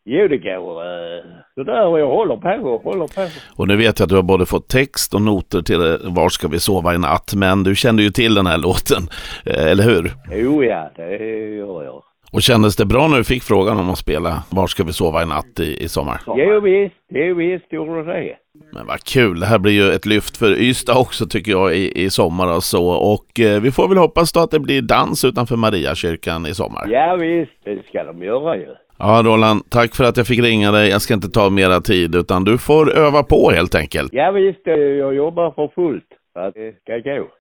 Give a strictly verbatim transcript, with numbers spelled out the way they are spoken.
Jo, det går. Så där och jag håller på och håller på. Och nu vet jag att du har både fått text och noter till Var ska vi sova i natt, men du kände ju till den här låten, eller hur? Jo, ja, det gör jag. Och kändes det bra när du fick frågan om att spela Var ska vi sova i natt i, i sommar? Jo, visst. Jo, visst gjorde det. Men vad kul, det här blir ju ett lyft för Ystad också tycker jag i, i sommar och så. Och eh, vi får väl hoppas då att det blir dans utanför Mariakyrkan i sommar. Ja, visst. Det ska de göra ju. Ja, Roland, tack för att jag fick ringa dig. Jag ska inte ta mera tid utan du får öva på helt enkelt. Ja, visst. Jag jobbar för fullt. Så att det ska gå.